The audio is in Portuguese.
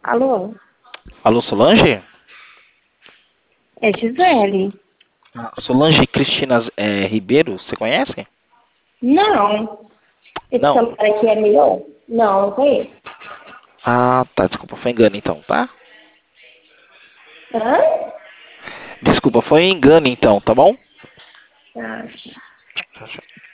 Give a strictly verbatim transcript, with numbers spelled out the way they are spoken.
Alô? Alô, Solange? É Gisele? Ah, Solange Cristina é, Ribeiro, você conhece? Não. Esse Não. celular aqui é meu? Não, não conheço. Ah, tá, desculpa, foi engano então, tá? Hã? Desculpa, foi engano então, tá bom? Ah, Tchau, tchau.